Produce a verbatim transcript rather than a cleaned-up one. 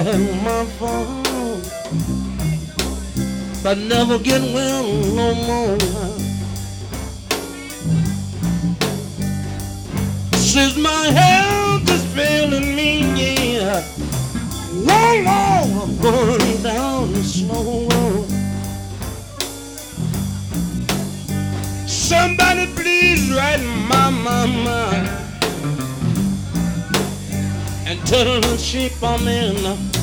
And my phone, but never get well no more. Since my health is failing me, yeah. Whoa, whoa, I'm going down the slow road. Somebody please write my mama and tell her she for me.